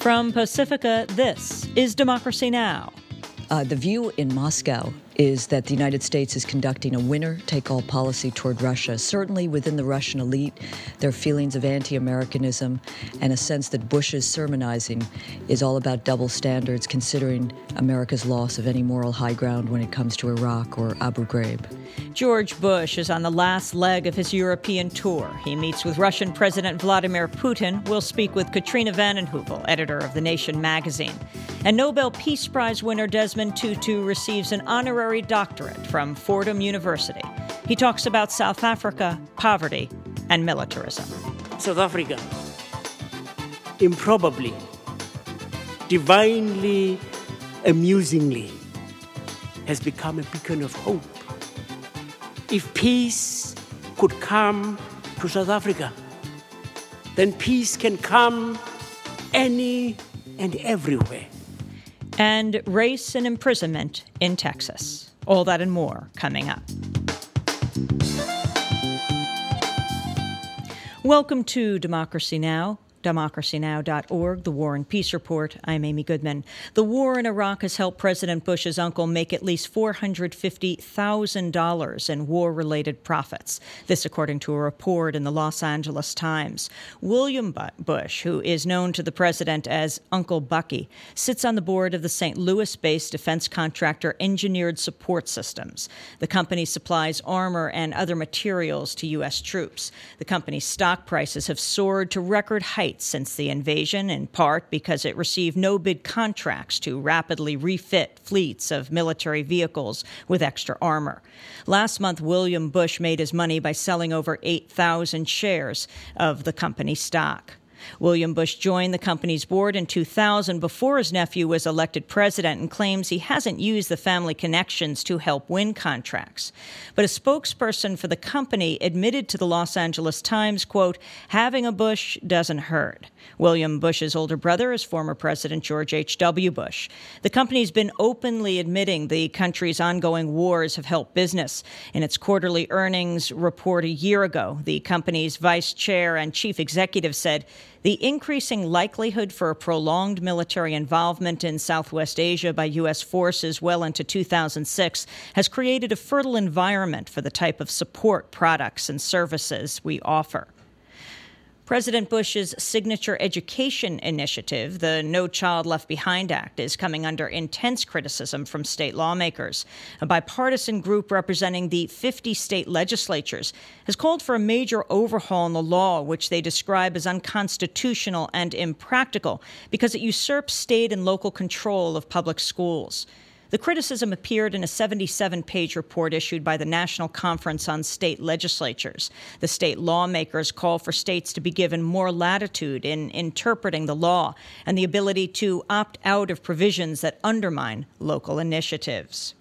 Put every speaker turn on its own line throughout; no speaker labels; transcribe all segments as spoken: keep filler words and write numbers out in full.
From Pacifica, this is Democracy Now!
Uh, the view in Moscow is that the United States is conducting a winner-take-all policy toward Russia. Certainly within the Russian elite, there are feelings of anti-Americanism and a sense that Bush's sermonizing is all about double standards, considering America's loss of any moral high ground when it comes to Iraq or Abu Ghraib.
George Bush is on the last leg of his European tour. He meets with Russian President Vladimir Putin. We'll speak with Katrina vanden Heuvel, editor of The Nation magazine. And Nobel Peace Prize winner Desmond Tutu receives an honorary doctorate from Fordham University. He talks about South Africa, poverty, and militarism.
South Africa, improbably, divinely, amusingly, has become a beacon of hope. If peace could come to South Africa, then peace can come any and everywhere.
And race and imprisonment in Texas. All that and more coming up. Welcome to Democracy Now!, democracy now dot org, the War and Peace Report. I'm Amy Goodman. The war in Iraq has helped President Bush's uncle make at least four hundred fifty thousand dollars in war-related profits. This according to a report in the Los Angeles Times. William Bush, who is known to the president as Uncle Bucky, sits on the board of the Saint Louis-based defense contractor Engineered Support Systems. The company supplies armor and other materials to U S troops. The company's stock prices have soared to record heights since the invasion, in part because it received no-bid contracts to rapidly refit fleets of military vehicles with extra armor. Last month, William Bush made his money by selling over eight thousand shares of the company stock. William Bush joined the company's board in two thousand before his nephew was elected president and claims he hasn't used the family connections to help win contracts. But a spokesperson for the company admitted to the Los Angeles Times, quote, having a Bush doesn't hurt. William Bush's older brother is former President George H W. Bush. The company's been openly admitting the country's ongoing wars have helped business. In its quarterly earnings report a year ago, the company's vice chair and chief executive said, the increasing likelihood for a prolonged military involvement in Southwest Asia by U S forces well into two thousand six has created a fertile environment for the type of support, products, and services we offer. President Bush's signature education initiative, the No Child Left Behind Act, is coming under intense criticism from state lawmakers. A bipartisan group representing the fifty state legislatures has called for a major overhaul in the law, which they describe as unconstitutional and impractical because it usurps state and local control of public schools. The criticism appeared in a seventy-seven page report issued by the National Conference on State Legislatures. The state lawmakers call for states to be given more latitude in interpreting the law and the ability to opt out of provisions that undermine local initiatives.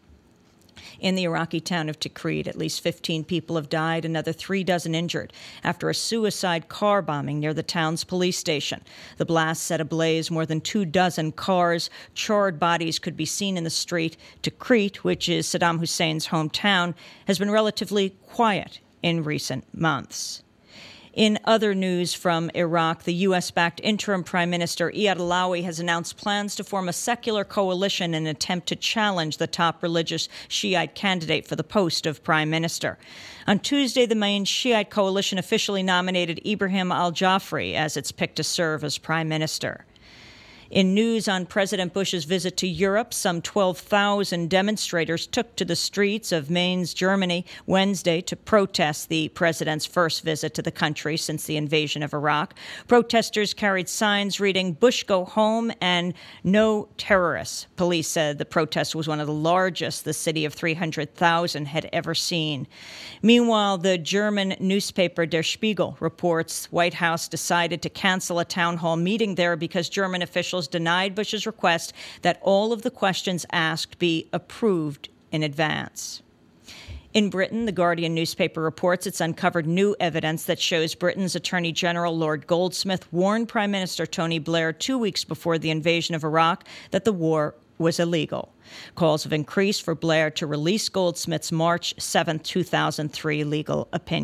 In the Iraqi town of Tikrit, at least fifteen people have died, another three dozen injured, after a suicide car bombing near the town's police station. The blast set ablaze more than two dozen cars. Charred bodies could be seen in the street. Tikrit, which is Saddam Hussein's hometown, has been relatively quiet in recent months. In other news from Iraq, the U S-backed interim Prime Minister Iyad Allawi has announced plans to form a secular coalition in an attempt to challenge the top religious Shiite candidate for the post of Prime Minister. On Tuesday, the main Shiite coalition officially nominated Ibrahim al-Jafri as its pick to serve as Prime Minister. In news on President Bush's visit to Europe, some twelve thousand demonstrators took to the streets of Mainz, Germany, Wednesday to protest the president's first visit to the country since the invasion of Iraq. Protesters carried signs reading, "Bush go home" and "No terrorists." Police said the protest was one of the largest the city of three hundred thousand had ever seen. Meanwhile, the German newspaper Der Spiegel reports White House decided to cancel a town hall meeting there because German officials denied Bush's request that all of the questions asked be approved in advance. In Britain, The Guardian newspaper reports it's uncovered new evidence that shows Britain's Attorney General Lord Goldsmith warned Prime Minister Tony Blair two weeks before the invasion of Iraq that the war was illegal. Calls have increased for Blair to release Goldsmith's March seventh, two thousand three legal opinion.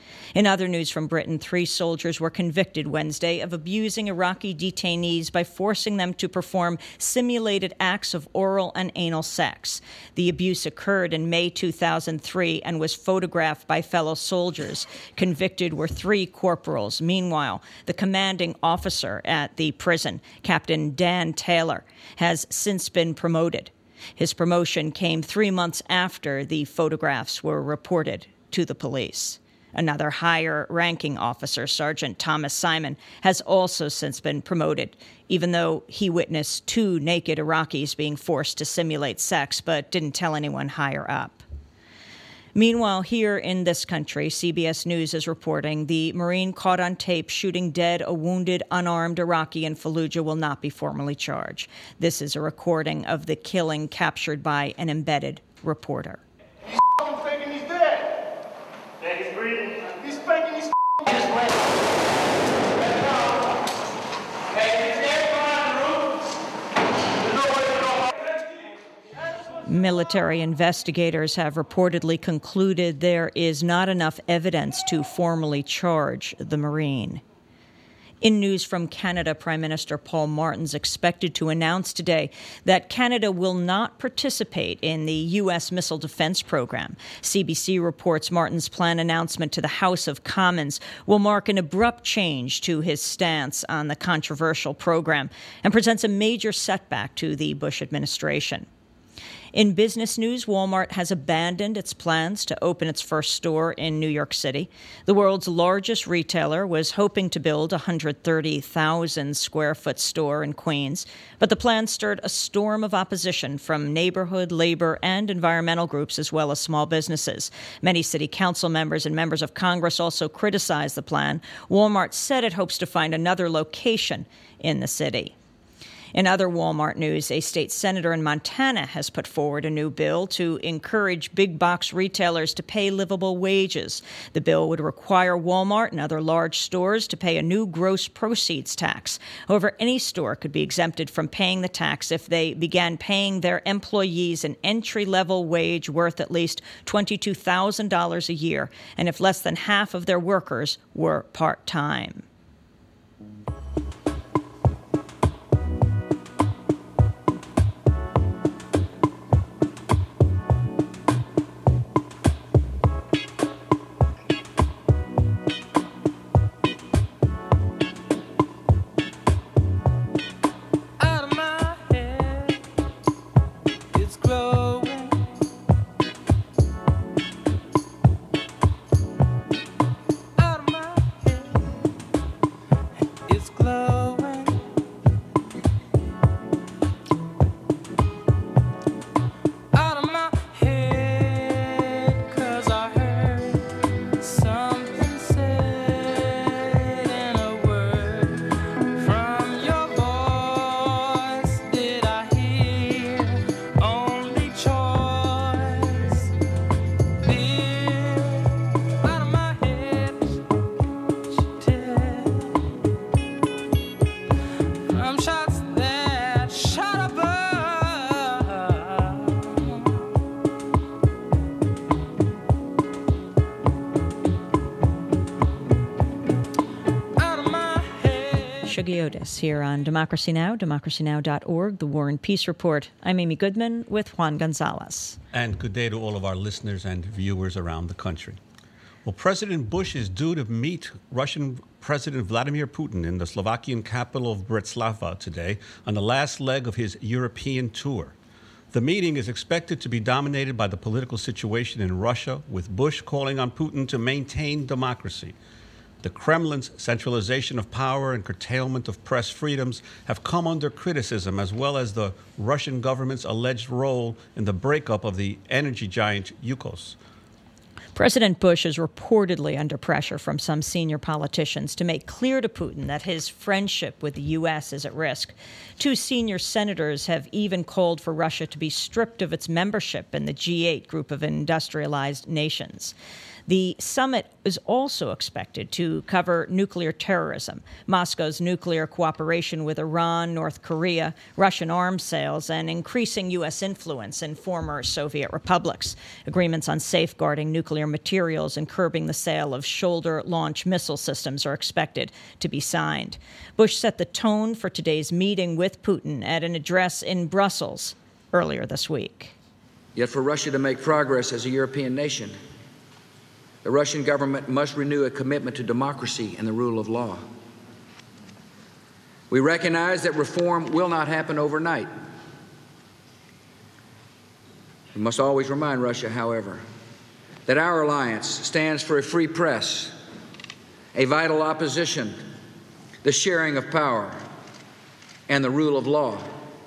In other news from Britain, three soldiers were convicted Wednesday of abusing Iraqi detainees by forcing them to perform simulated acts of oral and anal sex. The abuse occurred in May two thousand three and was photographed by fellow soldiers. Convicted were three corporals. Meanwhile, the commanding officer at the prison, Captain Dan Taylor, has since been promoted. His promotion came three months after the photographs were reported to the police. Another higher-ranking officer, Sergeant Thomas Simon, has also since been promoted, even though he witnessed two naked Iraqis being forced to simulate sex, but didn't tell anyone higher up. Meanwhile, here in this country, C B S News is reporting the Marine caught on tape shooting dead a wounded, unarmed Iraqi in Fallujah will not be formally charged. This is a recording of the killing captured by an embedded reporter.
He's thinking he's dead. Yeah, he's breathing. He's faking he's his way. Hey, is everyone on the roof? There's no way to go.
Military investigators have reportedly concluded there is not enough evidence to formally charge the Marine. In news from Canada, Prime Minister Paul Martin is expected to announce today that Canada will not participate in the U S missile defense program. C B C reports Martin's planned announcement to the House of Commons will mark an abrupt change to his stance on the controversial program and presents a major setback to the Bush administration. In business news, Walmart has abandoned its plans to open its first store in New York City. The world's largest retailer was hoping to build a one hundred thirty thousand square foot store in Queens, but the plan stirred a storm of opposition from neighborhood, labor, and environmental groups, as well as small businesses. Many city council members and members of Congress also criticized the plan. Walmart said it hopes to find another location in the city. In other Walmart news, a state senator in Montana has put forward a new bill to encourage big box retailers to pay livable wages. The bill would require Walmart and other large stores to pay a new gross proceeds tax. However, any store could be exempted from paying the tax if they began paying their employees an entry-level wage worth at least twenty-two thousand dollars a year, and if less than half of their workers were part-time. Shuggie Otis here on Democracy Now!, democracy now dot org, the War and Peace Report. I'm Amy Goodman with Juan Gonzalez.
And good day to all of our listeners and viewers around the country. Well, President Bush is due to meet Russian President Vladimir Putin in the Slovakian capital of Bratislava today on the last leg of his European tour. The meeting is expected to be dominated by the political situation in Russia, with Bush calling on Putin to maintain democracy. The Kremlin's centralization of power and curtailment of press freedoms have come under criticism, as well as the Russian government's alleged role in the breakup of the energy giant Yukos.
President Bush is reportedly under pressure from some senior politicians to make clear to Putin that his friendship with the U S is at risk. Two senior senators have even called for Russia to be stripped of its membership in the G eight group of industrialized nations. The summit is also expected to cover nuclear terrorism, Moscow's nuclear cooperation with Iran, North Korea, Russian arms sales, and increasing U S influence in former Soviet republics. Agreements on safeguarding nuclear materials and curbing the sale of shoulder-launch missile systems are expected to be signed. Bush set the tone for today's meeting with Putin at an address in Brussels earlier this week.
Yet for Russia to make progress as a European nation, the Russian government must renew a commitment to democracy and the rule of law. We recognize that reform will not happen overnight. We must always remind Russia, however, that our alliance stands for a free press, a vital opposition, the sharing of power, and the rule of law.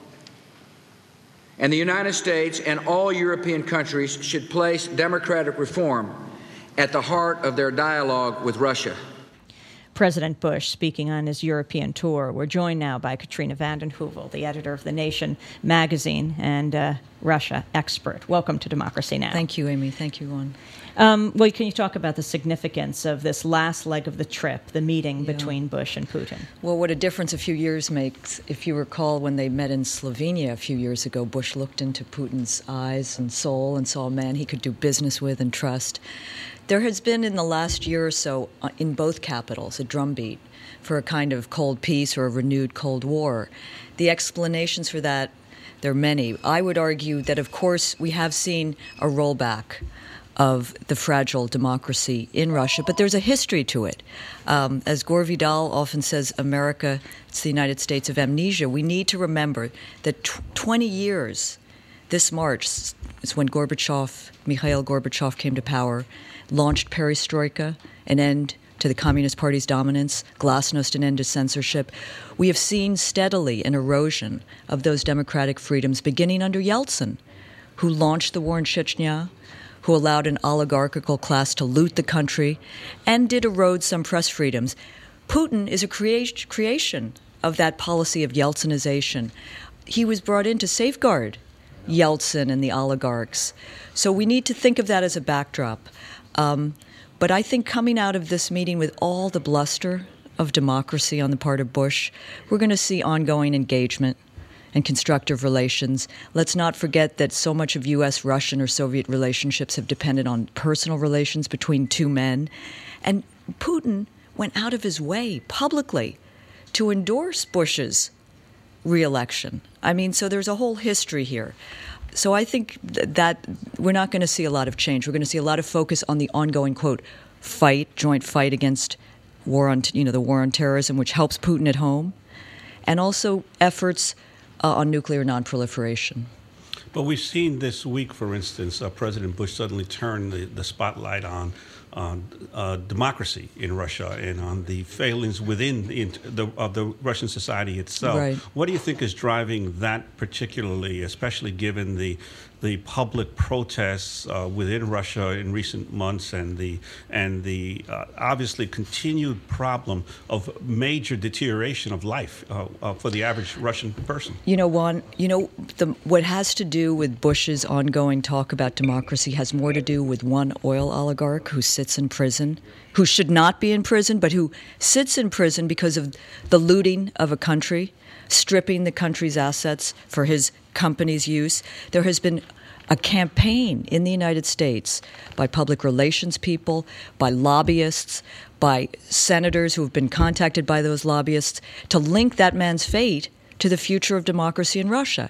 And the United States and all European countries should place democratic reform at the heart of their dialogue with Russia.
President Bush speaking on his European tour. We're joined now by Katrina vanden Heuvel, the editor of The Nation magazine and uh, Russia expert. Welcome to Democracy Now!
Thank you, Amy. Thank you, Ron.
Um, well, can you talk about the significance of this last leg of the trip, the meeting
yeah.
between Bush and Putin?
Well, what a difference a few years makes. If you recall, when they met in Slovenia a few years ago, Bush looked into Putin's eyes and soul and saw a man he could do business with and trust. There has been in the last year or so uh, in both capitals a drumbeat for a kind of cold peace or a renewed Cold War. The explanations for that, there are many. I would argue that, of course, we have seen a rollback of the fragile democracy in Russia, but there's a history to it. Um, as Gore Vidal often says, America, it's the United States of amnesia. We need to remember that tw- twenty years, this March, is when Gorbachev, Mikhail Gorbachev came to power, launched perestroika, an end to the Communist Party's dominance, glasnost, an end to censorship. We have seen steadily an erosion of those democratic freedoms, beginning under Yeltsin, who launched the war in Chechnya, who allowed an oligarchical class to loot the country, and did erode some press freedoms. Putin is a crea- creation of that policy of Yeltsinization. He was brought in to safeguard Yeltsin and the oligarchs. So we need to think of that as a backdrop. Um, but I think coming out of this meeting with all the bluster of democracy on the part of Bush, we're going to see ongoing engagement and constructive relations. Let's not forget that so much of U S, Russian, or Soviet relationships have depended on personal relations between two men. And Putin went out of his way publicly to endorse Bush's re-election. I mean, so there's a whole history here. So I think th- that we're not going to see a lot of change. We're going to see a lot of focus on the ongoing, quote, fight, joint fight against war on, t- you know, the war on terrorism, which helps Putin at home, and also efforts uh, on nuclear nonproliferation.
But we've seen this week, for instance, uh, President Bush suddenly turn the, the spotlight on on uh, democracy in Russia and on the failings within the, the, of the Russian society itself.
Right.
What do you think is driving that particularly, especially given the the public protests uh, within Russia in recent months and the and the uh, obviously continued problem of major deterioration of life uh, uh, for the average Russian person?
You know, Juan, you know, the, what has to do with Bush's ongoing talk about democracy has more to do with one oil oligarch who sits in prison, who should not be in prison, but who sits in prison because of the looting of a country, stripping the country's assets for his company's use. There has been a campaign in the United States by public relations people, by lobbyists, by senators who have been contacted by those lobbyists to link that man's fate to the future of democracy in Russia.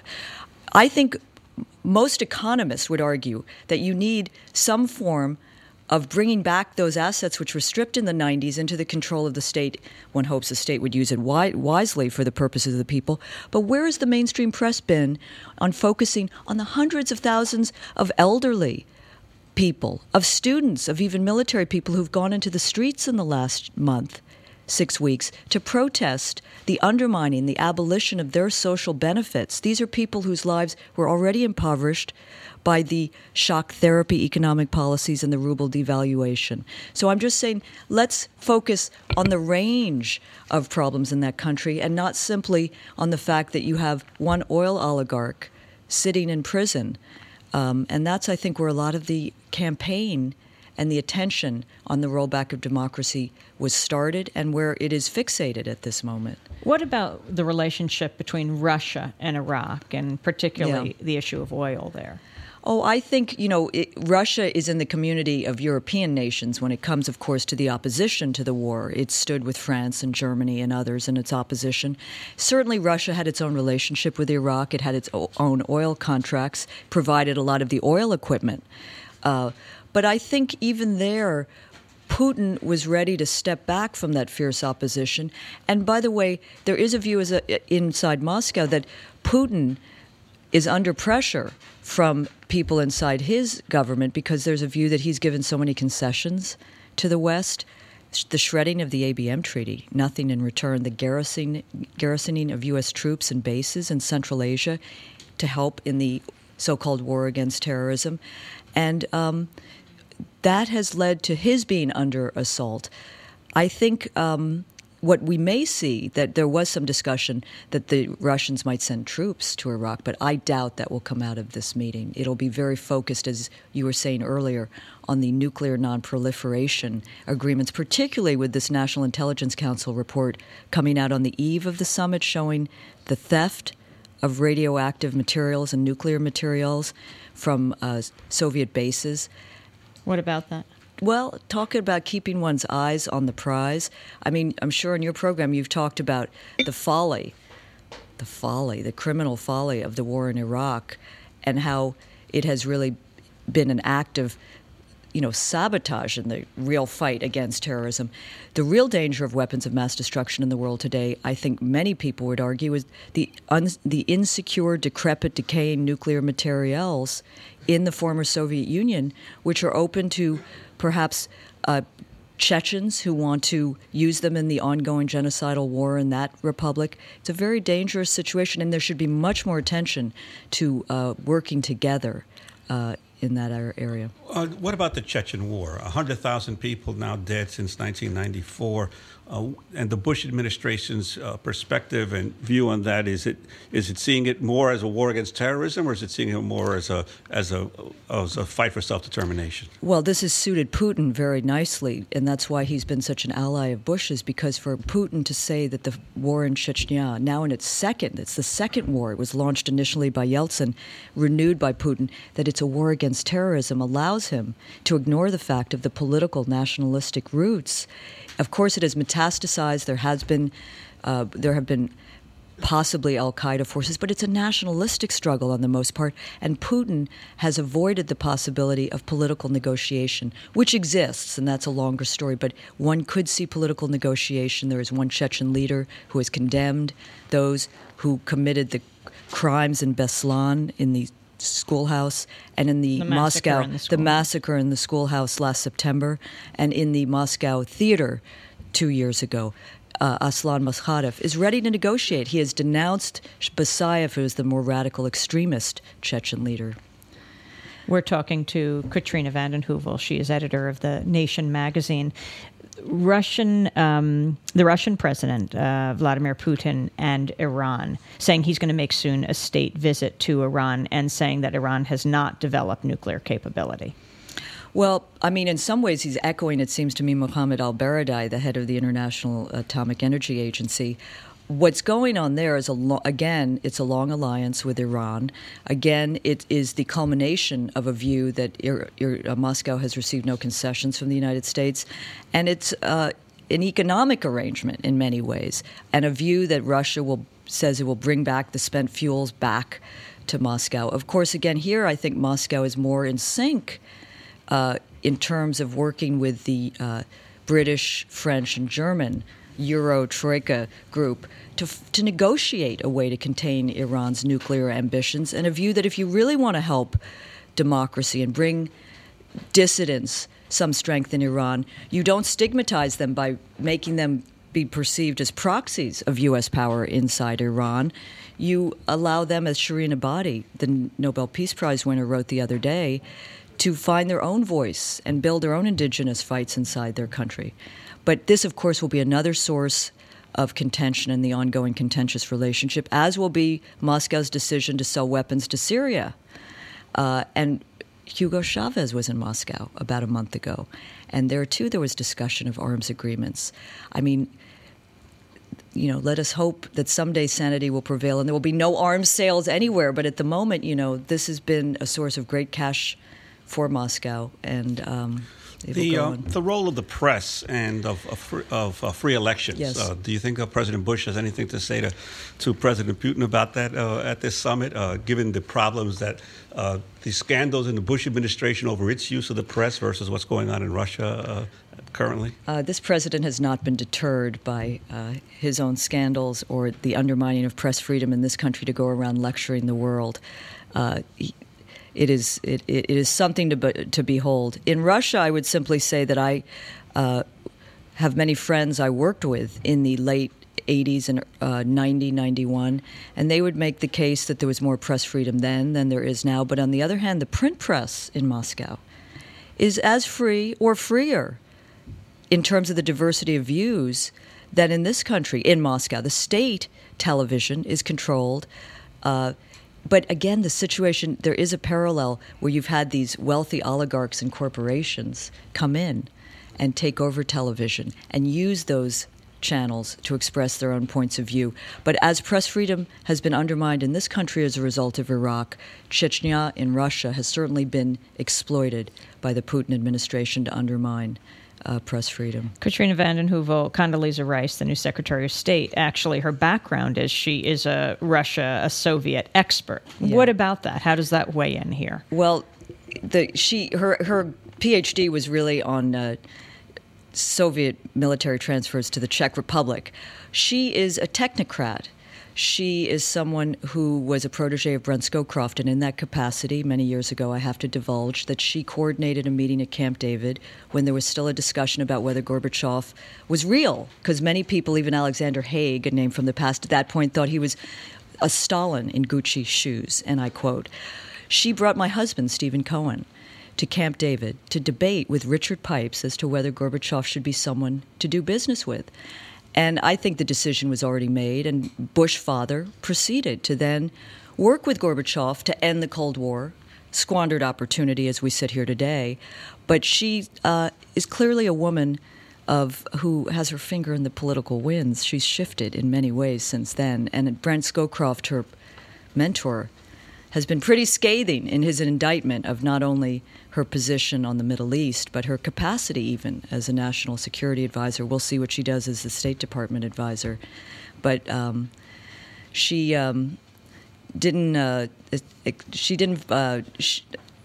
I think most economists would argue that you need some form of bringing back those assets which were stripped in the nineties into the control of the state. One hopes the state would use it wi- wisely for the purposes of the people. But where has the mainstream press been on focusing on the hundreds of thousands of elderly people, of students, of even military people who've gone into the streets in the last month, six weeks, to protest the undermining, the abolition of their social benefits? These are people whose lives were already impoverished by the shock therapy economic policies and the ruble devaluation. So I'm just saying, let's focus on the range of problems in that country and not simply on the fact that you have one oil oligarch sitting in prison. Um, and that's, I think, where a lot of the campaign and the attention on the rollback of democracy was started and where it is fixated at this moment.
What about the relationship between Russia and Iraq, and particularly
Yeah.
the issue of oil there?
Oh, I think, you know, it, Russia is in the community of European nations when it comes, of course, to the opposition to the war. It stood with France and Germany and others in its opposition. Certainly, Russia had its own relationship with Iraq. It had its o- own oil contracts, provided a lot of the oil equipment. Uh, but I think even there, Putin was ready to step back from that fierce opposition. And by the way, there is a view as a, inside Moscow that Putin is under pressure from people inside his government because there's a view that he's given so many concessions to the West. The shredding of the A B M Treaty, nothing in return, the garrison, garrisoning of U S troops and bases in Central Asia to help in the so-called war against terrorism. And um, that has led to his being under assault. I think um, what we may see, that there was some discussion that the Russians might send troops to Iraq, but I doubt that will come out of this meeting. It'll be very focused, as you were saying earlier, on the nuclear nonproliferation agreements, particularly with this National Intelligence Council report coming out on the eve of the summit showing the theft of radioactive materials and nuclear materials from uh, Soviet bases.
What about that?
Well, talking about keeping one's eyes on the prize, I mean, I'm sure in your program you've talked about the folly, the folly, the criminal folly of the war in Iraq and how it has really been an act of, you know, sabotage in the real fight against terrorism. The real danger of weapons of mass destruction in the world today, I think many people would argue, is the un- the insecure, decrepit, decaying nuclear materials in the former Soviet Union, which are open to perhaps uh, Chechens who want to use them in the ongoing genocidal war in that republic. It's a very dangerous situation, and there should be much more attention to uh, working together uh, in that area.
Uh, what about the Chechen War? one hundred thousand people now dead since nineteen ninety-four. Uh, and the Bush administration's uh, perspective and view on that, is it is it seeing it more as a war against terrorism, or is it seeing it more as a as a as a fight for self-determination?
Well, this has suited Putin very nicely, and that's why he's been such an ally of Bush's, because for Putin to say that the war in Chechnya, now in its second, it's the second war, it was launched initially by Yeltsin, renewed by Putin, that it's a war against terrorism allows him to ignore the fact of the political nationalistic roots. Of course, it has metastasized. There has been, uh, there have been possibly al-Qaeda forces, but it's a nationalistic struggle on the most part, and Putin has avoided the possibility of political negotiation, which exists, and that's a longer story, but one could see political negotiation. There is one Chechen leader who has condemned those who committed the crimes in Beslan, in the schoolhouse, and in the,
the
Moscow,
in the,
the massacre in the schoolhouse last September, and in the Moscow theater two years ago. Uh, Aslan Maskhadov is ready to negotiate. He has denounced Basayev, who is the more radical extremist Chechen leader.
We're talking to Katrina vanden Heuvel. She is editor of the Nation magazine. Russian, um, the Russian president, uh, Vladimir Putin, and Iran, saying he's going to make soon a state visit to Iran, and saying that Iran has not developed nuclear capability.
Well, I mean, in some ways he's echoing, it seems to me, Mohammad al-Baradei, the head of the International Atomic Energy Agency. What's going on there is, a lo- again, it's a long alliance with Iran. Again, it is the culmination of a view that Ir- Ir- uh, Moscow has received no concessions from the United States. And it's uh, an economic arrangement in many ways, and a view that Russia will says it will bring back the spent fuels back to Moscow. Of course, again, here I think Moscow is more in sync uh, in terms of working with the uh, British, French, and German Euro Troika group to to negotiate a way to contain Iran's nuclear ambitions, and a view that if you really want to help democracy and bring dissidents some strength in Iran, you don't stigmatize them by making them be perceived as proxies of U S power inside Iran. You allow them, as Shirin Ebadi, the Nobel Peace Prize winner, wrote the other day, to find their own voice and build their own indigenous fights inside their country. But this, of course, will be another source of contention in the ongoing contentious relationship, as will be Moscow's decision to sell weapons to Syria. Uh, and Hugo Chavez was in Moscow about a month ago, and there too there was discussion of arms agreements. I mean, you know, let us hope that someday sanity will prevail and there will be no arms sales anywhere. But at the moment, you know, this has been a source of great cash for Moscow, and um, it will
the
go
uh,
on.
the role of the press and of of, free, of uh, free elections.
Yes.
Uh, do you think uh, President Bush has anything to say to to President Putin about that uh, at this summit, uh, given the problems that uh, the scandals in the Bush administration over its use of the press versus what's going on in Russia uh, currently?
Uh, this president has not been deterred by uh, his own scandals or the undermining of press freedom in this country to go around lecturing the world. Uh, he, It is it, it is something to be, to behold. In Russia, I would simply say that I uh, have many friends I worked with in the late eighties and uh, ninety, ninety-one, and they would make the case that there was more press freedom then than there is now. But on the other hand, the print press in Moscow is as free or freer in terms of the diversity of views than in this country, in Moscow. The state television is controlled. Uh, But again, the situation, there is a parallel where you've had these wealthy oligarchs and corporations come in and take over television and use those channels to express their own points of view. But as press freedom has been undermined in this country as a result of Iraq, Chechnya in Russia has certainly been exploited by the Putin administration to undermine Uh, press freedom.
Katrina vanden Heuvel, Condoleezza Rice, the new Secretary of State, actually her background is she is a Russia, a Soviet expert.
Yeah.
What about that? How does that weigh in here?
Well, the she her her PhD was really on uh, Soviet military transfers to the Czech Republic. She is a technocrat. She is someone who was a protege of Brent Scowcroft, and in that capacity, many years ago, I have to divulge that she coordinated a meeting at Camp David when there was still a discussion about whether Gorbachev was real, because many people, even Alexander Haig, a name from the past at that point, thought he was a Stalin in Gucci shoes, and I quote. She brought my husband, Stephen Cohen, to Camp David to debate with Richard Pipes as to whether Gorbachev should be someone to do business with. And I think the decision was already made, and Bush father proceeded to then work with Gorbachev to end the Cold War, squandered opportunity as we sit here today. But she uh, is clearly a woman of who has her finger in the political winds. She's shifted in many ways since then. And Brent Scowcroft, her mentor, has been pretty scathing in his indictment of not only her position on the Middle East, but her capacity even as a national security advisor. We'll see what she does as the State Department advisor. But um, she um, didn't. Uh, she didn't. Uh, she,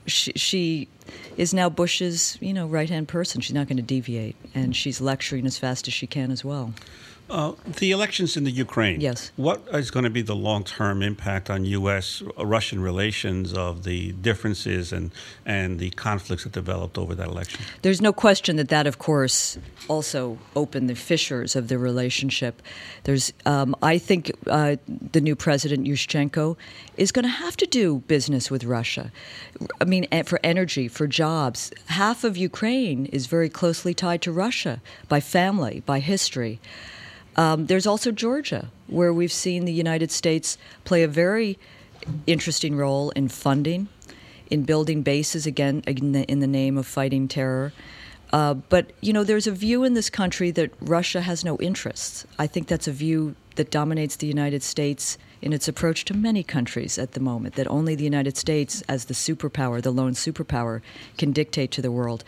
she is now Bush's, you know, right-hand person. She's not going to deviate, and she's lecturing as fast as she can as well.
Uh, the elections in the Ukraine.
Yes.
What is going to be the long-term impact on U S Russian relations of the differences and, and the conflicts that developed over that election?
There's no question that that, of course, also opened the fissures of the relationship. There's, um, I think uh, the new president, Yushchenko, is going to have to do business with Russia. I mean, for energy, for jobs. Half of Ukraine is very closely tied to Russia by family, by history. Um, there's also Georgia, where we've seen the United States play a very interesting role in funding, in building bases, again, in the, in the name of fighting terror. Uh, but, you know, there's a view in this country that Russia has no interests. I think that's a view that dominates the United States in its approach to many countries at the moment, that only the United States, as the superpower, the lone superpower, can dictate to the world.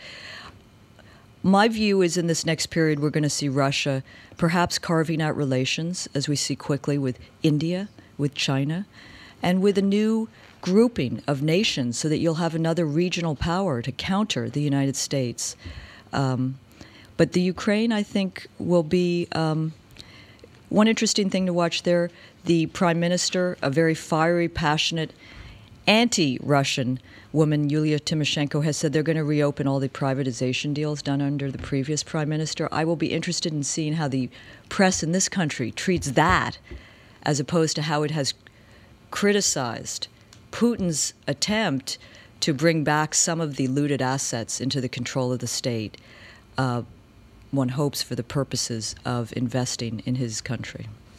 My view is in this next period we're going to see Russia perhaps carving out relations, as we see quickly with India, with China, and with a new grouping of nations so that you'll have another regional power to counter the United States. Um, but the Ukraine, I think, will be um, one interesting thing to watch there. The prime minister, a very fiery, passionate, anti-Russian woman, Yulia Tymoshenko, has said they're going to reopen all the privatization deals done under the previous prime minister. I will be interested in seeing how the press in this country treats that as opposed to how it has criticized Putin's attempt to bring back some of the looted assets into the control of the state. Uh, one hopes for the purposes of investing in his country.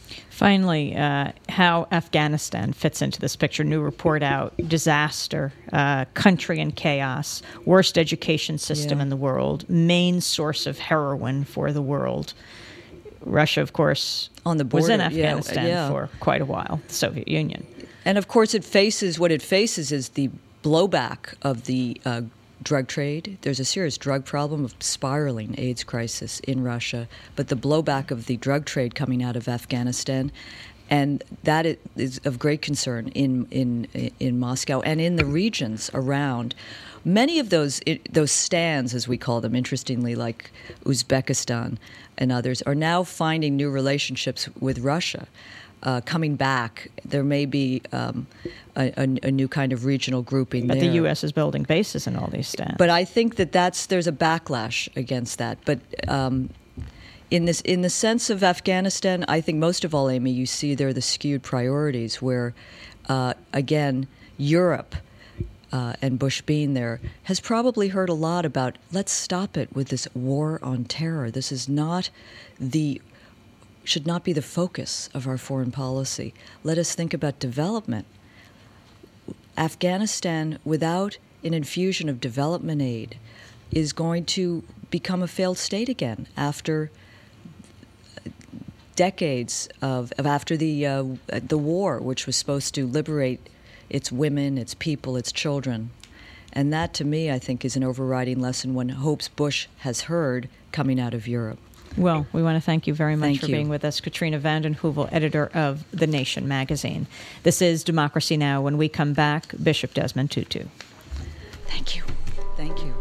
Finally, uh, how Afghanistan fits into this picture. New report out, disaster, uh, country in chaos, worst education system
Yeah.
in the world, main source of heroin for the world. Russia, of course,
On the
was in
border, yeah,
Afghanistan
yeah.
for quite a while, the Soviet Union.
And of course, it faces what it faces is the blowback of the uh, drug trade. There's a serious drug problem of spiraling AIDS crisis in Russia, but the blowback of the drug trade coming out of Afghanistan, and that is of great concern in in in Moscow and in the regions around. Many of those it, those stands, as we call them, interestingly, like Uzbekistan and others, are now finding new relationships with Russia. Uh, coming back, there may be um, a, a, a new kind of regional grouping
But
there.
the U S is building bases in all these stands.
But I think that that's there's a backlash against that. But um, in this in the sense of Afghanistan, I think most of all, Amy, you see there the skewed priorities where, uh, again, Europe uh, and Bush being there has probably heard a lot about let's stop it with this war on terror. This is not the should not be the focus of our foreign policy. Let us think about development. Afghanistan, without an infusion of development aid, is going to become a failed state again after decades of, of after the uh, the war, which was supposed to liberate its women, its people, its children. And that, to me, I think, is an overriding lesson one hopes Bush has heard coming out of Europe.
Well, we want to thank you very much
Thank
for
you.
being with us, Katrina vanden Heuvel, editor of The Nation magazine. This is Democracy Now! When we come back, Bishop Desmond Tutu.
Thank you. Thank you.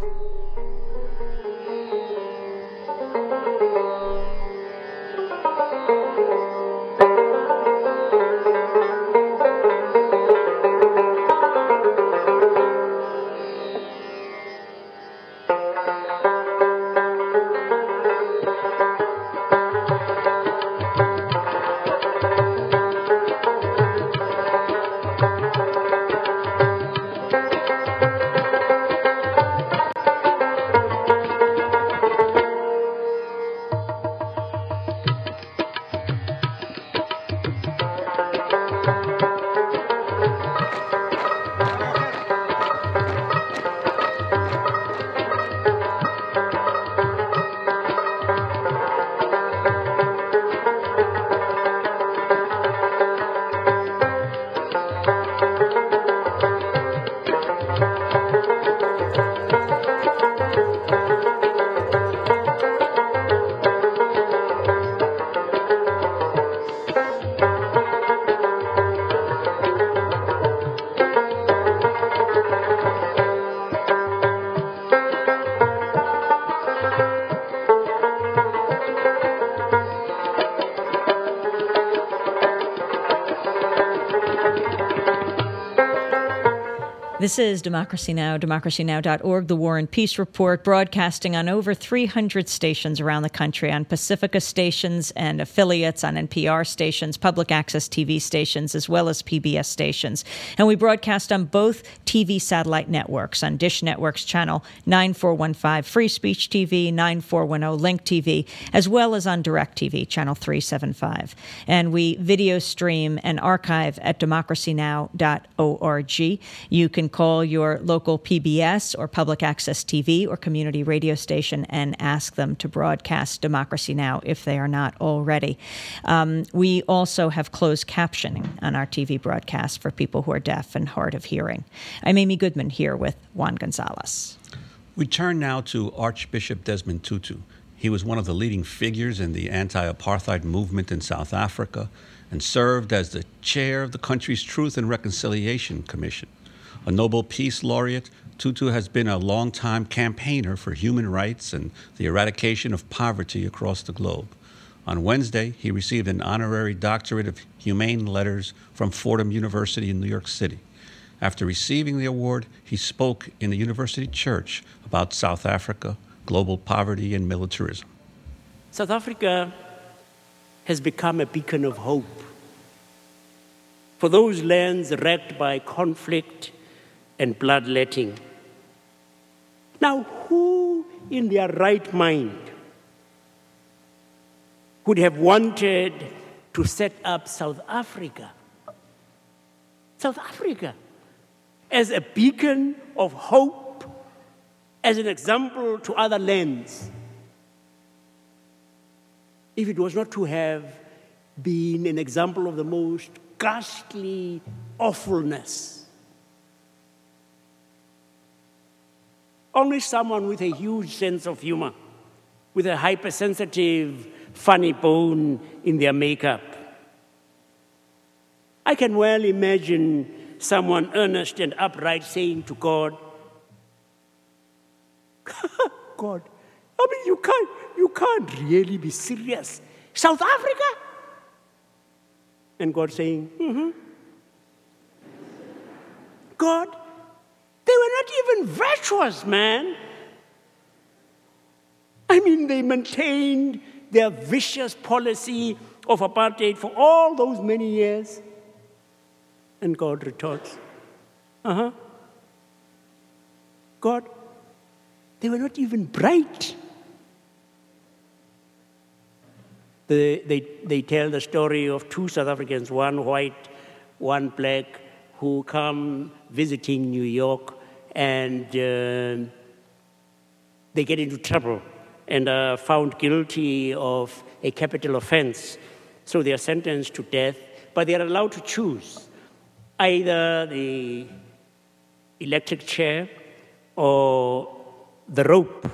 This is Democracy Now!, democracy now dot org, the War and Peace Report, broadcasting on over three hundred stations around the country, on Pacifica stations and affiliates, on N P R stations, public access T V stations, as well as P B S stations. And we broadcast on both T V satellite networks, on Dish Network's channel nine four one five Free Speech T V, nine four one zero Link T V, as well as on DirecTV, channel three seventy-five. And we video stream and archive at democracy now dot org. You can call your local P B S or public access T V or community radio station and ask them to broadcast Democracy Now! If they are not already. Um, we also have closed captioning on our T V broadcast for people who are deaf and hard of hearing. I'm Amy Goodman here with Juan Gonzalez.
We turn now to Archbishop Desmond Tutu. He was one of the leading figures in the anti-apartheid movement in South Africa and served as the chair of the country's Truth and Reconciliation Commission. A Nobel Peace Laureate, Tutu has been a longtime campaigner for human rights and the eradication of poverty across the globe. On Wednesday, he received an honorary doctorate of humane letters from Fordham University in New York City. After receiving the award, he spoke in the university church about South Africa, global poverty, and militarism.
South Africa has become a beacon of hope for those lands wrecked by conflict and bloodletting. Now, who in their right mind would have wanted to set up South Africa. South Africa as a beacon of hope, as an example to other lands. If it was not to have been an example of the most ghastly awfulness. Only someone with a huge sense of humor, with a hypersensitive, funny bone in their makeup. I can well imagine someone earnest and upright saying to God, God, I mean, you can't, you can't really be serious. South Africa? And God saying, mm-hmm. God, they were not even virtuous, man. I mean, they maintained their vicious policy of apartheid for all those many years. And God retorts, uh-huh. God, they were not even bright. The, they, they tell the story of two South Africans, one white, one black, who come visiting New York, and uh, they get into trouble and are found guilty of a capital offense. So they are sentenced to death, but they are allowed to choose either the electric chair or the rope.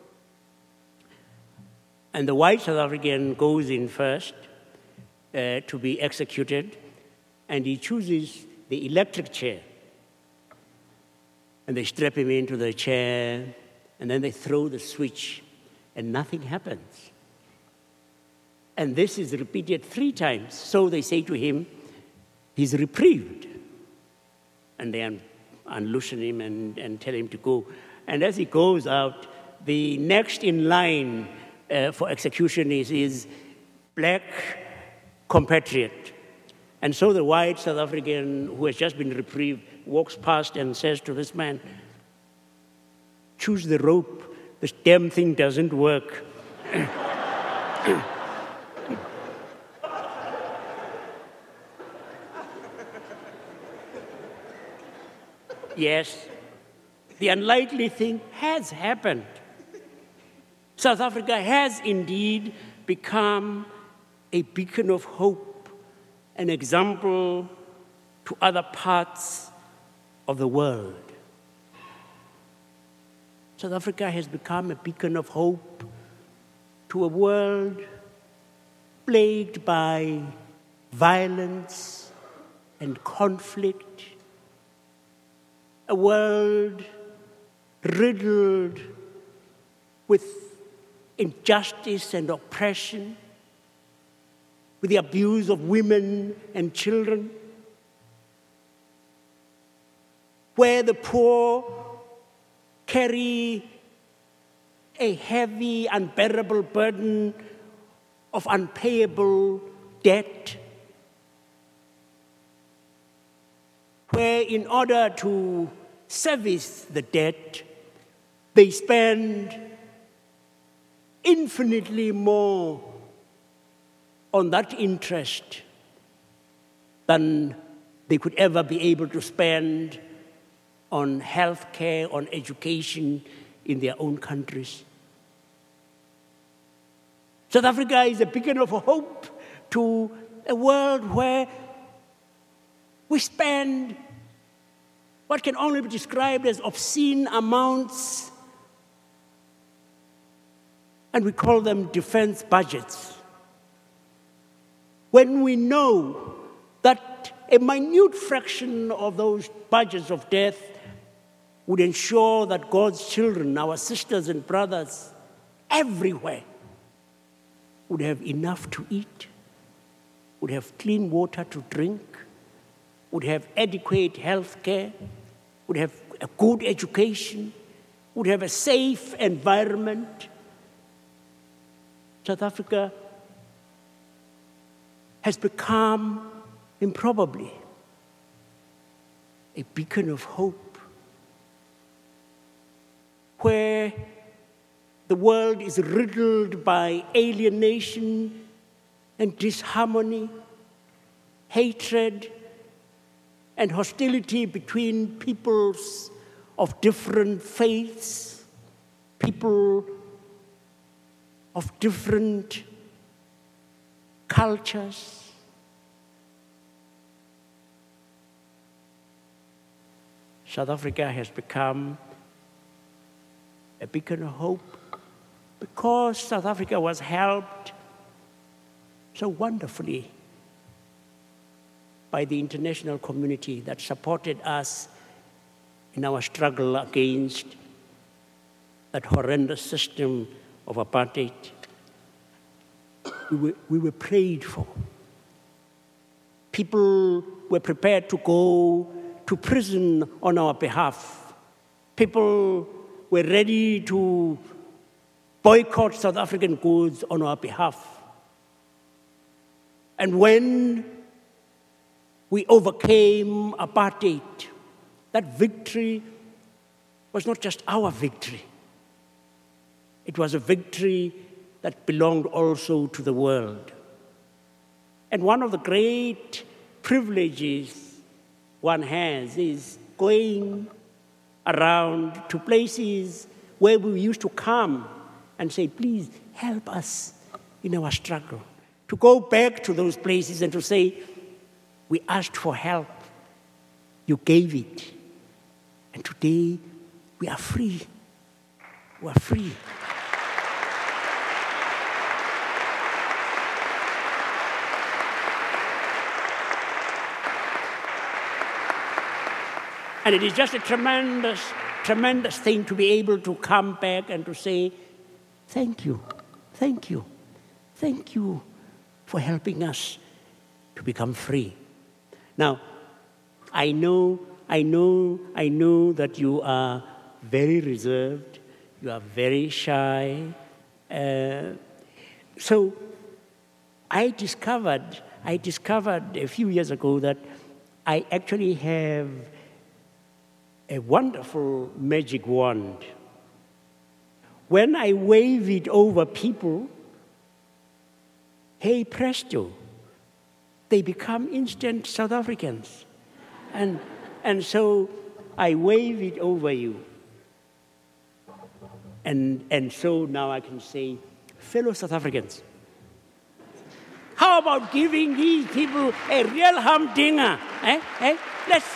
And the white South African goes in first uh, to be executed, and he chooses the electric chair. And they strap him into the chair, and then they throw the switch, and nothing happens. And this is repeated three times. So they say to him, he's reprieved. And they un- unloosen him and, and tell him to go. And as he goes out, the next in line uh, for execution is his black compatriot. And so the white South African who has just been reprieved walks past and says to this man, choose the rope, this damn thing doesn't work. Yes, the unlikely thing has happened. South Africa has indeed become a beacon of hope, an example to other parts of the world. South Africa has become a beacon of hope to a world plagued by violence and conflict, a world riddled with injustice and oppression, with the abuse of women and children, where the poor carry a heavy, unbearable burden of unpayable debt, where in order to service the debt, they spend infinitely more on that interest than they could ever be able to spend on health care, on education in their own countries. South Africa is a beacon of hope to a world where we spend what can only be described as obscene amounts, and we call them defense budgets. When we know that a minute fraction of those budgets of death would ensure that God's children, our sisters and brothers, everywhere, would have enough to eat, would have clean water to drink, would have adequate health care, would have a good education, would have a safe environment. South Africa has become, improbably, a beacon of hope, where the world is riddled by alienation and disharmony, hatred and hostility between peoples of different faiths, people of different cultures. South Africa has become a beacon of hope because South Africa was helped so wonderfully by the international community that supported us in our struggle against that horrendous system of apartheid. We were, we were prayed for. People were prepared to go to prison on our behalf. People were ready to boycott South African goods on our behalf. And when we overcame apartheid, that victory was not just our victory. It was a victory that belonged also to the world. And one of the great privileges one has is going around to places where we used to come and say, please help us in our struggle. To go back to those places and to say, we asked for help, you gave it, and today we are free. We are free. And it is just a tremendous, tremendous thing to be able to come back and to say, thank you, thank you, thank you for helping us to become free. Now, I know, I know, I know that you are very reserved, you are very shy. Uh, so I discovered, I discovered a few years ago that I actually have a wonderful magic wand. When I wave it over people, hey presto, they become instant South Africans. And, and so I wave it over you. And, and so now I can say, fellow South Africans, how about giving these people a real humdinger? Eh? Eh? Let's.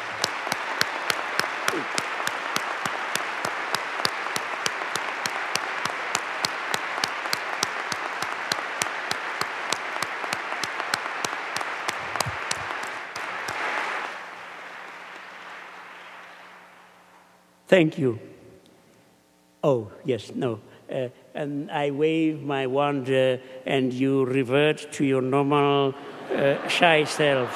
Thank you. Oh, yes, no. Uh, and I wave my wand uh, and you revert to your normal uh, shy selves.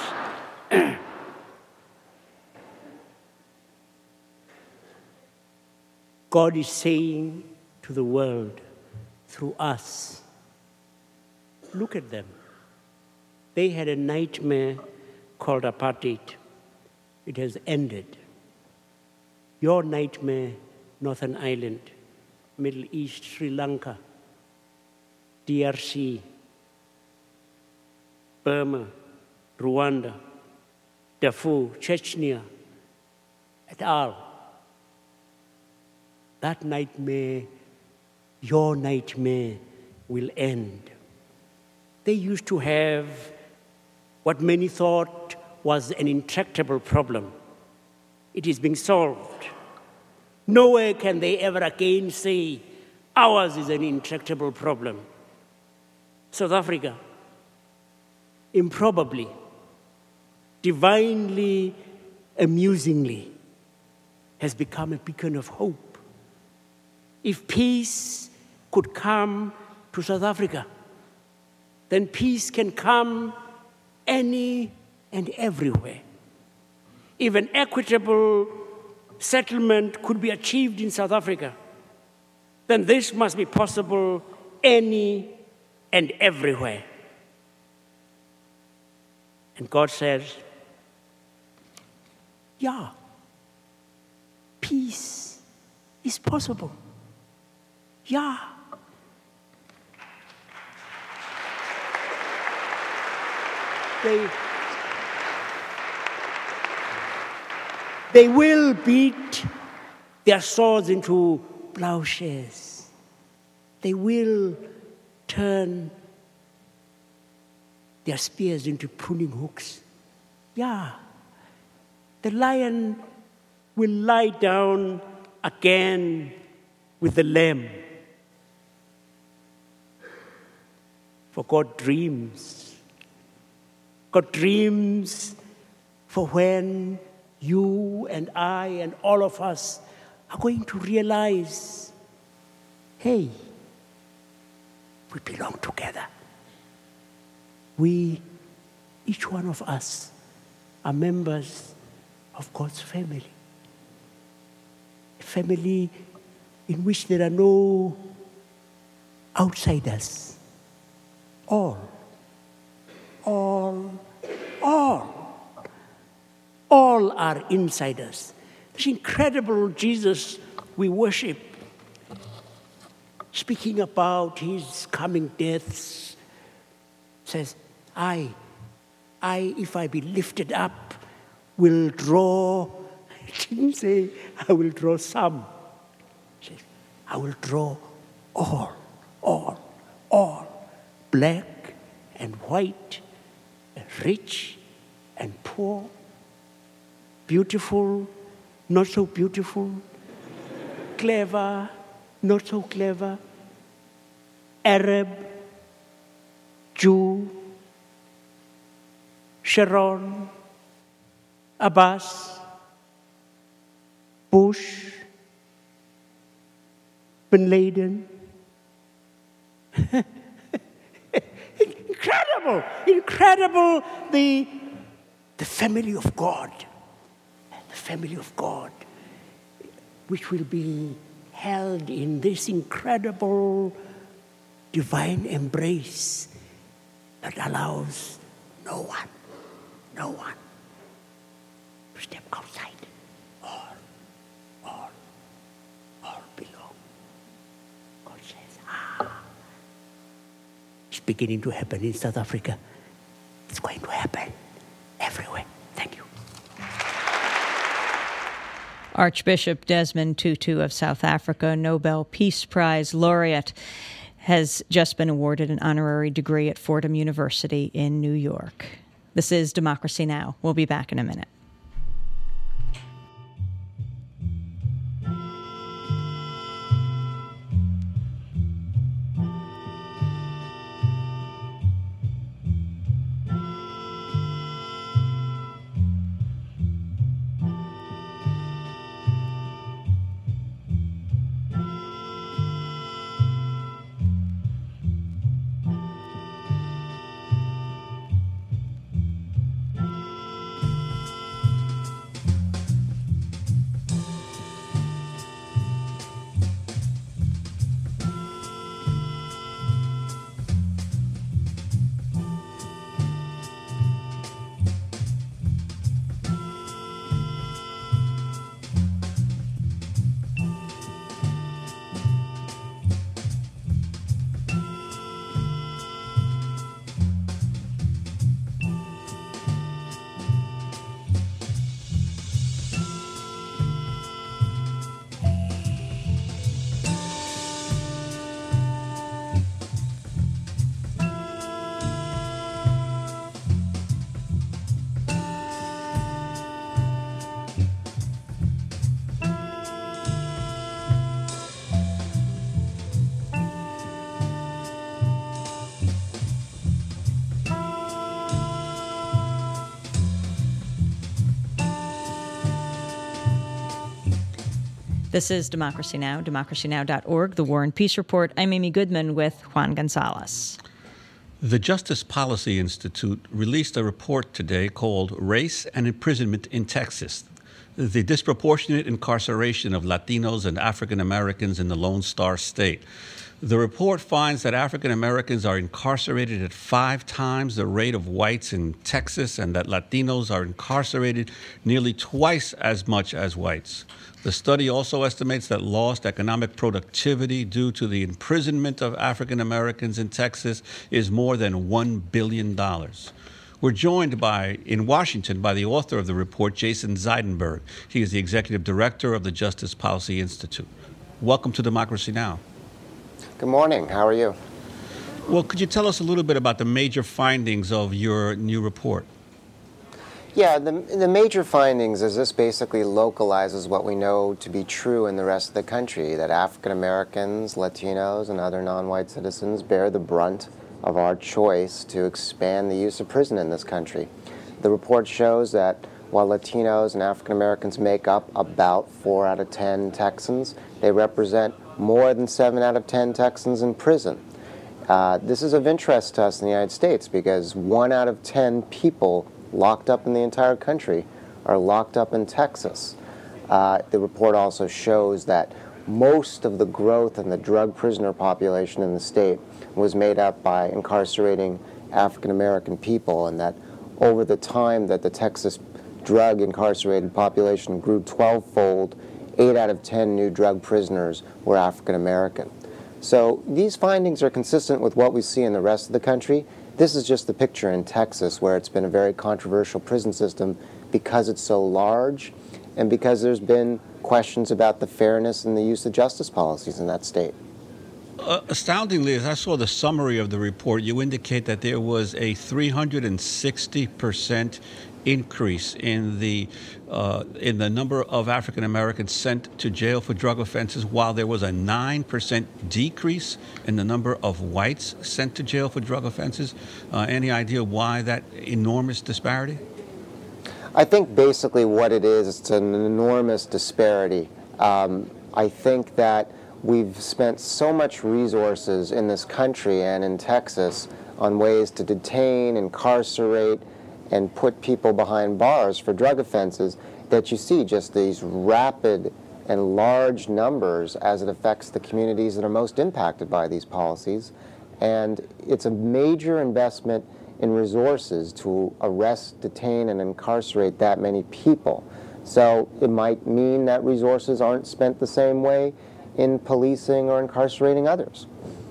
God is saying to the world through us, look at them. They had a nightmare called apartheid. It has ended. Your nightmare, Northern Ireland, Middle East, Sri Lanka, D R C, Burma, Rwanda, Darfur, Chechnya, et al. That nightmare, your nightmare, will end. They used to have what many thought was an intractable problem. It is being solved. Nowhere can they ever again say, ours is an intractable problem. South Africa, improbably, divinely, amusingly, has become a beacon of hope. If peace could come to South Africa, then peace can come any and everywhere. If an equitable settlement could be achieved in South Africa, then this must be possible any and everywhere. And God says, yeah, peace is possible. Yeah. They, They will beat their swords into plowshares. They will turn their spears into pruning hooks. Yeah. The lion will lie down again with the lamb. For God dreams. God dreams for when you and I and all of us are going to realize, hey, we belong together. We, each one of us, are members of God's family. A family in which there are no outsiders. All, all, all, all are insiders. This incredible Jesus we worship, speaking about his coming deaths, says, I, I, if I be lifted up, will draw, he didn't say, I will draw some. He says, I will draw all, all, all, black and white, rich and poor, beautiful, not so beautiful, clever, not so clever, Arab, Jew, Sharon, Abbas, Bush, Bin Laden. Incredible, incredible, the, the family of God, the family of God, which will be held in this incredible divine embrace that allows no one, no one to step outside. All, all, all belong. God says, ah, it's beginning to happen in South Africa. It's going to happen everywhere. Thank you.
Archbishop Desmond Tutu of South Africa, Nobel Peace Prize laureate, has just been awarded an honorary degree at Fordham University in New York. This is Democracy Now! We'll be back in a minute. This is Democracy Now!, democracy now dot org, the War and Peace Report. I'm Amy Goodman with Juan Gonzalez.
The Justice Policy Institute released a report today called Race and Imprisonment in Texas, the disproportionate incarceration of Latinos and African Americans in the Lone Star State. The report finds that African Americans are incarcerated at five times the rate of whites in Texas and that Latinos are incarcerated nearly twice as much as whites. The study also estimates that lost economic productivity due to the imprisonment of African Americans in Texas is more than one billion dollars. We're joined by, in Washington, by the author of the report, Jason Zeidenberg. He is the executive director of the Justice Policy Institute. Welcome to Democracy Now!
Good morning. How are you?
Well, could you tell us a little bit about the major findings of your new report?
Yeah, the, the major findings is this basically localizes what we know to be true in the rest of the country, that African Americans, Latinos, and other non-white citizens bear the brunt of our choice to expand the use of prison in this country. The report shows that while Latinos and African Americans make up about four out of ten Texans, they represent more than seven out of ten Texans in prison. Uh, this is of interest to us in the United States because one out of ten people locked up in the entire country are locked up in Texas. Uh, the report also shows that most of the growth in the drug prisoner population in the state was made up by incarcerating African American people, and that over the time that the Texas drug incarcerated population grew twelve-fold, eight out of ten new drug prisoners were African American. So these findings are consistent with what we see in the rest of the country. This is just the picture in Texas, where it's been a very controversial prison system because it's so large and because there's been questions about the fairness and the use of justice policies in that state.
Uh, astoundingly, as I saw the summary of the report, you indicate that there was a three hundred sixty percent increase in the uh, in the number of African Americans sent to jail for drug offenses, while there was a nine percent decrease in the number of whites sent to jail for drug offenses. Uh, any idea why that enormous disparity?
I think basically what it is, it's an enormous disparity. Um, I think that we've spent so much resources in this country and in Texas on ways to detain, incarcerate, and put people behind bars for drug offenses that you see just these rapid and large numbers as it affects the communities that are most impacted by these policies. And it's a major investment in resources to arrest, detain, and incarcerate that many people. So it might mean that resources aren't spent the same way in policing or incarcerating others.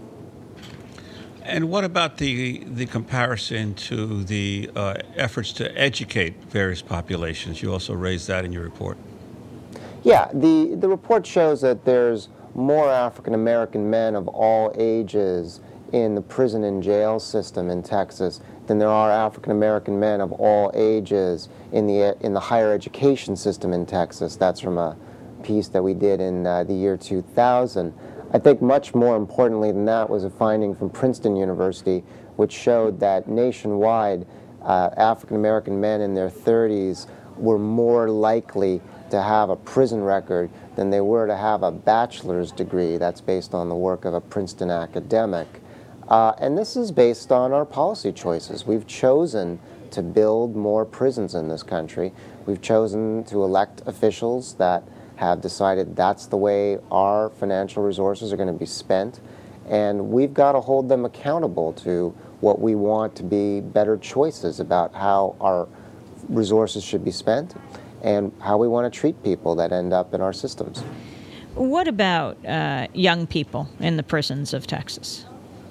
And what about the the comparison to the uh, efforts to educate various populations? You also raised that in your report.
Yeah, the, the report shows that there's more African American men of all ages in the prison and jail system in Texas than there are African American men of all ages in the in the higher education system in Texas. That's from a piece that we did in uh, the year two thousand. I think much more importantly than that was a finding from Princeton University, which showed that nationwide, uh, African American men in their thirties were more likely to have a prison record than they were to have a bachelor's degree. That's based on the work of a Princeton academic. Uh, and this is based on our policy choices. We've chosen to build more prisons in this country. We've chosen to elect officials that have decided that's the way our financial resources are going to be spent, and we've got to hold them accountable to what we want to be better choices about how our resources should be spent and how we want to treat people that end up in our systems.
What about uh, young people in the prisons of Texas?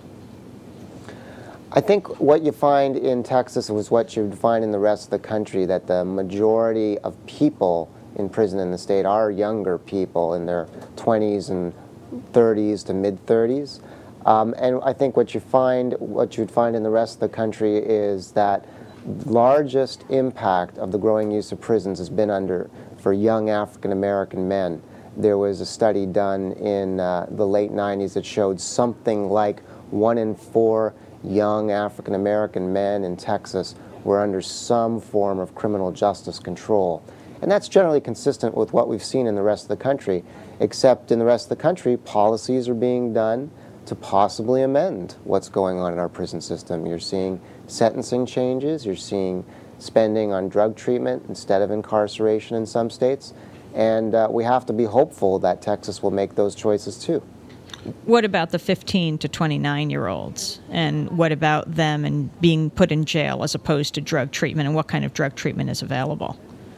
I think what you find in Texas was what you'd find in the rest of the country, that the majority of people in prison in the state are younger people in their twenties and thirties to mid-thirties. Um, and I think what you find, what you'd find in the rest of the country is that largest impact of the growing use of prisons has been under for young African American men. There was a study done in uh, the late nineties that showed something like one in four young African American men in Texas were under some form of criminal justice control. And that's generally consistent with what we've seen in the rest of the country, except in the rest of the country, policies are being done to possibly amend what's going on in our prison system. You're seeing sentencing changes, you're seeing spending on drug treatment instead of incarceration in some states, and uh, we have to be hopeful that Texas will make those choices too.
What about the fifteen to twenty-nine-year-olds, and what about them and being put in jail as opposed to drug treatment, and what kind of drug treatment is available?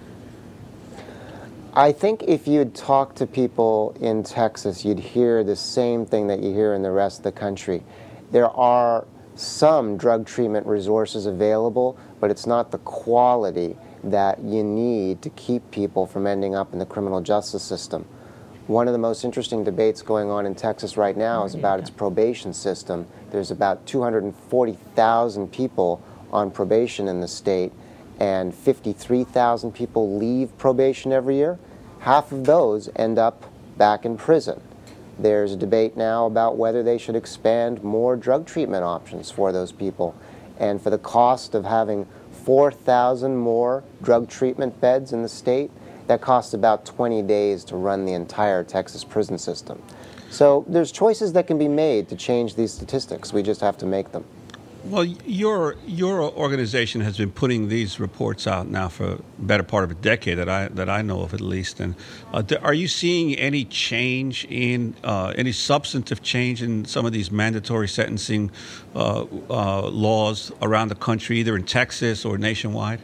I think if you'd talk to people in Texas, you'd hear the same thing that you hear in the rest of the country. There are some drug treatment resources available, but it's not the quality that you need to keep people from ending up in the criminal justice system. One of the most interesting debates going on in Texas right now is about its probation system. There's about two hundred forty thousand people on probation in the state, and fifty-three thousand people leave probation every year. Half of those end up back in prison. There's a debate now about whether they should expand more drug treatment options for those people. And for the cost of having four thousand more drug treatment beds in the state, that costs about twenty days to run the entire Texas prison system. So there's choices that can be made to change these statistics. We just have to make them.
Well, your your organization has been putting these reports out now for a better part of a decade that I that I know of, at least. And uh, are you seeing any change in uh, any substantive change in some of these mandatory sentencing uh, uh, laws around the country, either in Texas or nationwide?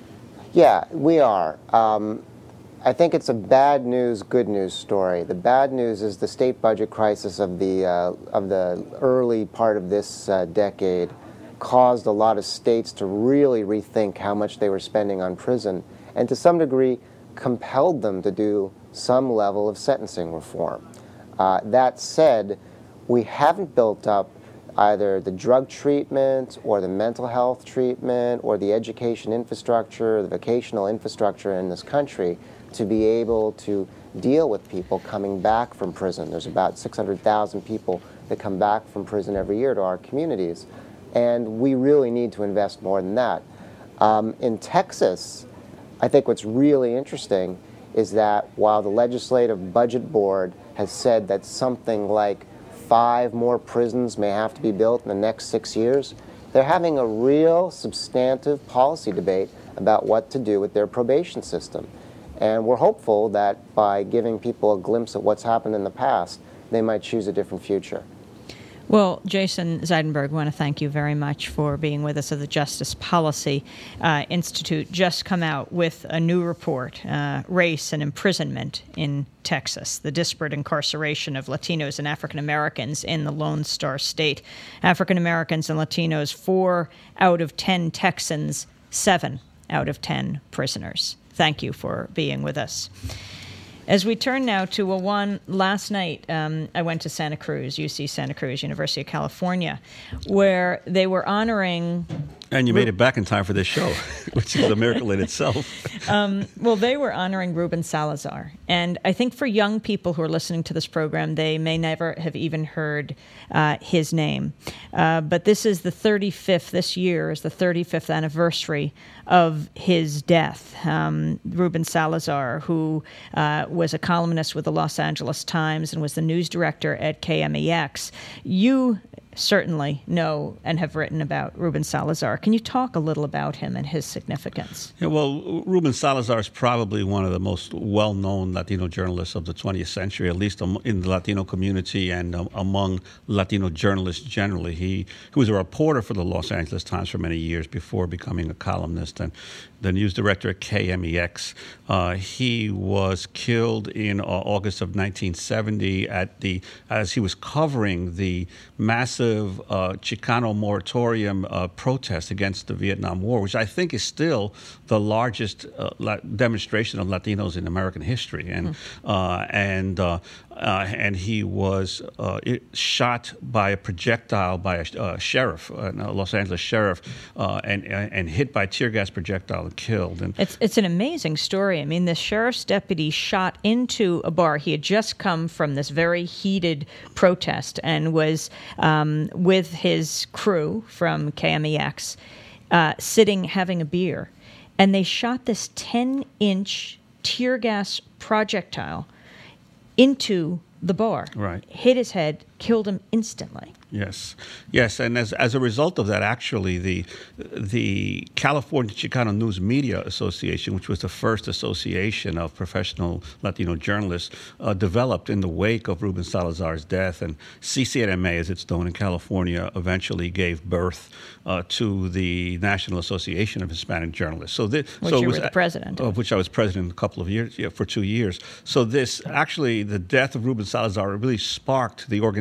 Yeah, we are. Um, I think it's a bad news, good news story. The bad news is the state budget crisis of the uh, of the early part of this uh, decade caused a lot of states to really rethink how much they were spending on prison, and to some degree compelled them to do some level of sentencing reform. Uh, that said, we haven't built up either the drug treatment or the mental health treatment or the education infrastructure, the vocational infrastructure in this country to be able to deal with people coming back from prison. There's about six hundred thousand people that come back from prison every year to our communities, and we really need to invest more than that. Um, in Texas, I think what's really interesting is that while the Legislative Budget Board has said that something like five more prisons may have to be built in the next six years, they're having a real substantive policy debate about what to do with their probation system. And we're hopeful that by giving people a glimpse at what's happened in the past, they might choose a different future.
Well, Jason Zeidenberg, I want to thank you very much for being with us at the Justice Policy uh, Institute. Just come out with a new report, uh, Race and Imprisonment in Texas, the disparate incarceration of Latinos and African Americans in the Lone Star State. African Americans and Latinos, four out of ten Texans, seven out of ten prisoners. Thank you for being with us. As we turn now to a one last night, um, I went to Santa Cruz, U C Santa Cruz, University of California, where they were honoring...
And you made it back in time for this show, which is a miracle in itself.
um, well, they were honoring Ruben Salazar. And I think for young people who are listening to this program, they may never have even heard uh, his name. Uh, but this is the thirty-fifth, this year is the thirty-fifth anniversary of his death. Um, Ruben Salazar, who uh, was a columnist with the Los Angeles Times and was the news director at K M E X. You certainly know and have written about Ruben Salazar. Can you talk a little about him and his significance?
Yeah, well, Ruben Salazar is probably one of the most well-known Latino journalists of the twentieth century, at least in the Latino community and um, among Latino journalists generally. He, he was a reporter for the Los Angeles Times for many years before becoming a columnist and the news director at K M E X. Uh, he was killed in uh, August of nineteen seventy at the as he was covering the massive uh, Chicano moratorium uh, protest against the Vietnam War, which I think is still the largest uh, la- demonstration of Latinos in American history. And mm. uh, and uh, uh, and he was uh, it, shot by a projectile by a uh, sheriff, a Los Angeles sheriff, uh, and and hit by a tear gas projectile and killed. And
it's it's an amazing story. I mean, this sheriff's deputy shot into a bar. He had just come from this very heated protest and was um, with his crew from K M E X, uh, sitting having a beer, and they shot this ten-inch tear gas projectile into the bar.
Right.
Hit his head, killed him instantly.
Yes, yes, and as as a result of that, actually, the the California Chicano News Media Association, which was the first association of professional Latino journalists, uh, developed in the wake of Ruben Salazar's death, and C C N M A, as it's known in California, eventually gave birth uh, to the National Association of Hispanic Journalists. So, this,
which
so
you
it was,
were the president
of which I was president a couple of years, yeah, for two years. So this actually, the death of Ruben Salazar really sparked the organization.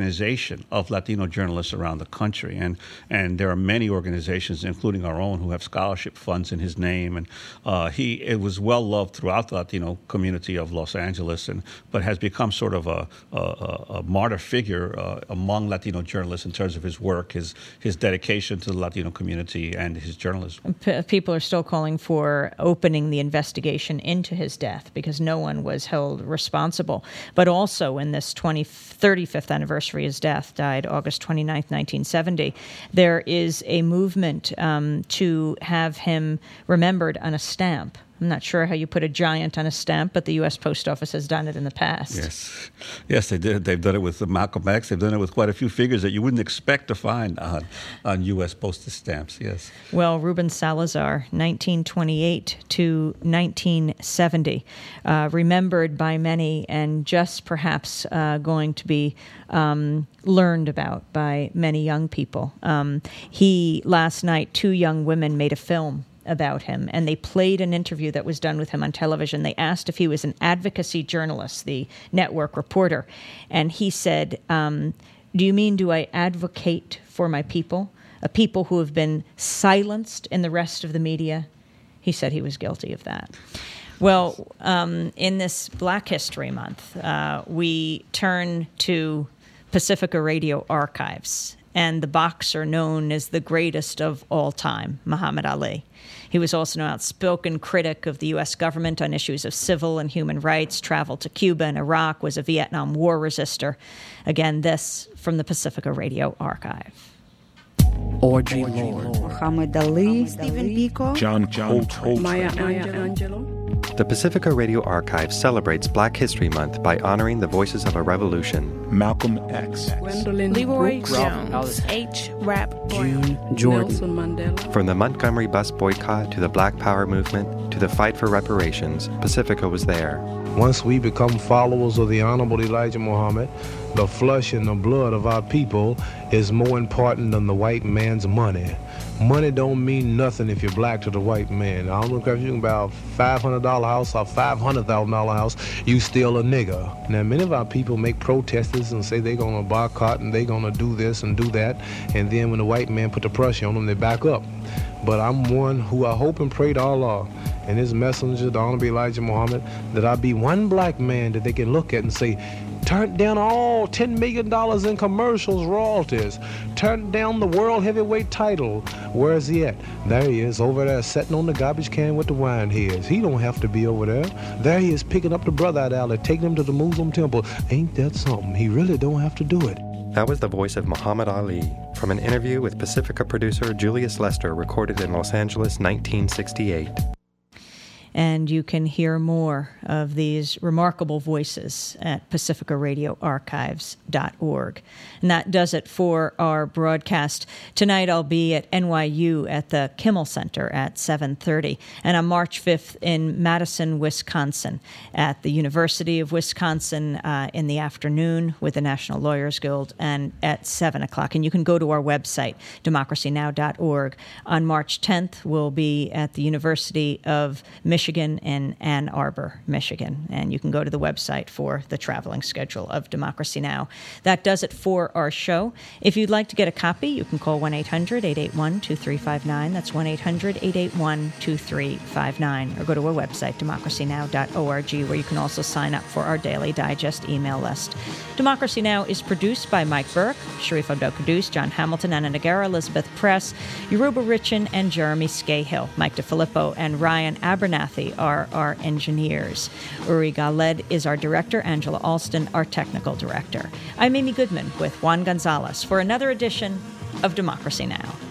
organization of Latino journalists around the country. And and there are many organizations, including our own, who have scholarship funds in his name. And uh, he it was well loved throughout the Latino community of Los Angeles, and but has become sort of a, a, a martyr figure uh, among Latino journalists in terms of his work, his his dedication to the Latino community, and his journalism.
P- people are still calling for opening the investigation into his death because no one was held responsible. But also in this thirty-fifth anniversary of his death, died August twenty-ninth, nineteen seventy, there is a movement um, to have him remembered on a stamp. I'm not sure how you put a giant on a stamp, but the U S Post Office has done it in the past.
Yes, yes, they did. They've done it with Malcolm X. They've done it with quite a few figures that you wouldn't expect to find on, on U S postage stamps, yes.
Well, Ruben Salazar, nineteen twenty-eight to nineteen seventy, uh, remembered by many and just perhaps uh, going to be um, learned about by many young people. Um, he, last night, two young women made a film about him, and they played an interview that was done with him on television. They asked if he was an advocacy journalist, the network reporter, and he said, um, do you mean do I advocate for my people, a people who have been silenced in the rest of the media? He said he was guilty of that. Well, um, in this Black History Month, uh, we turn to Pacifica Radio Archives, and the boxer known as the greatest of all time, Muhammad Ali. He was also an outspoken critic of the U S government on issues of civil and human rights, traveled to Cuba and Iraq, was a Vietnam War resistor. Again, this from the Pacifica Radio Archive.
Audrey Lorde,
Muhammad Ali, Stephen Biko,
John Coltrane,
Maya Angelou.
The Pacifica Radio Archive celebrates Black History Month by honoring the voices of a revolution.
Malcolm X,
Gwendolyn Leroy Jones, H. Rap
June Jordan,
Nelson Mandela.
From the Montgomery bus boycott to the Black Power movement to the fight for reparations, Pacifica was there.
Once we become followers of the Honorable Elijah Muhammad, the flesh and the blood of our people is more important than the white man's money. Money don't mean nothing if you're black to the white man. I don't care if you can buy a five hundred dollar house or five hundred thousand dollar house, you still a nigger. Now, many of our people make protesters and say they're going to boycott and they're going to do this and do that, and then when the white man put the pressure on them, they back up. But I'm one who I hope and pray to Allah and his messenger, the Honorable Elijah Muhammad, that I be one black man that they can look at and say, turn down all ten million dollars in commercials, royalties. Turn down the world heavyweight title. Where is he at? There he is, over there, sitting on the garbage can with the wine heads. He don't have to be over there. There he is, picking up the brother out of alley, taking him to the Muslim temple. Ain't that something? He really don't have to do it.
That was the voice of Muhammad Ali from an interview with Pacifica producer Julius Lester recorded in Los Angeles, nineteen sixty-eight.
And you can hear more of these remarkable voices at pacifica radio archives dot org. And that does it for our broadcast. Tonight I'll be at N Y U at the Kimmel Center at seven thirty, and on March fifth in Madison, Wisconsin, at the University of Wisconsin uh, in the afternoon with the National Lawyers Guild, and at seven o'clock. And you can go to our website, democracy now dot org. On March tenth, we'll be at the University of Michigan in Ann Arbor, Michigan. And you can go to the website for the traveling schedule of Democracy Now! That does it for our show. If you'd like to get a copy, you can call one eight hundred eight eight one two three five nine. That's one eight hundred eight eight one two three five nine. Or go to our website, democracy now dot org, where you can also sign up for our daily digest email list. Democracy Now! Is produced by Mike Burke, Sharif Abdel-Quddus, John Hamilton, Anna Nagara, Elizabeth Press, Yoruba Richin, and Jeremy Scahill. Mike DeFilippo and Ryan Abernathy are our engineers. Uri Galed is our director, Angela Alston, our technical director. I'm Amy Goodman with Juan Gonzalez for another edition of Democracy Now!